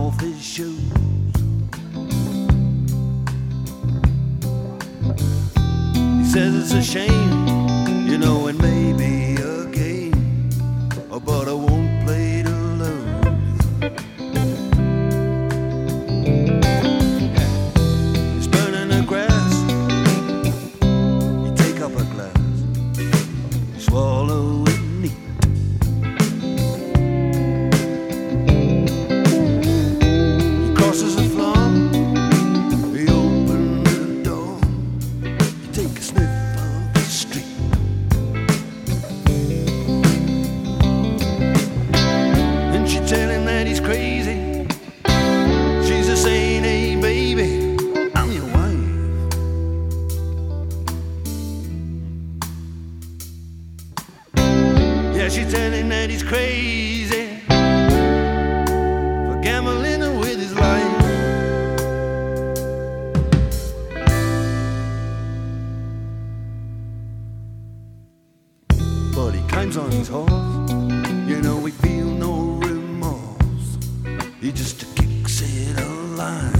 off his shoes. He says it's a shame, you know, it may be a game, but I won't play to lose. He's burning the grass, you take up a glass, you swallow it neat. He crosses the floor, he opens the door, you take a sniff of the street. And she tell him that he's crazy. She's a saying, hey baby, I'm your wife. Yeah, she tell him that he's crazy for gambling with his life. But he climbs on his horse, you know, he feel no remorse. He just kicks it alive.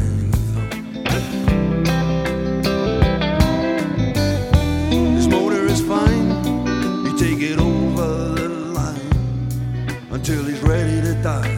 His motor is fine, he take it over the line until he's ready to dive.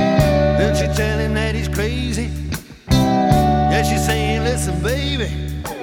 Then she tell him that he's crazy. Yeah, she's saying, listen, baby,